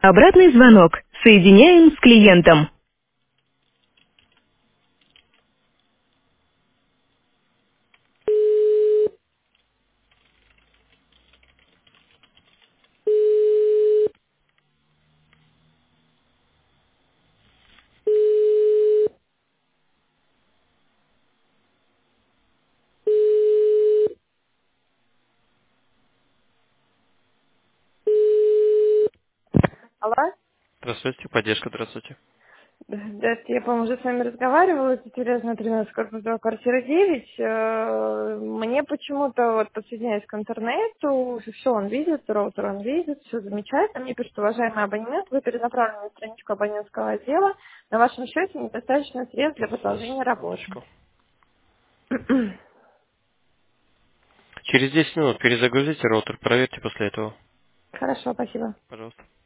Обратный звонок. Соединяем с клиентом. Алло? Здравствуйте, поддержка, здравствуйте. Да, я, по-моему, уже с вами разговаривала, это Тереза, 13, корпус 2, квартира 9. Мне почему-то, вот, подсоединяюсь к интернету, все он видит, роутер он видит, все замечательно. Мне пишет, уважаемый абонемент, вы перенаправлены на страничку абонентского отдела. На вашем счете недостаточно средств для продолжения работы. Секундочку. Через 10 минут перезагрузите роутер, проверьте после этого. Хорошо, спасибо. Пожалуйста.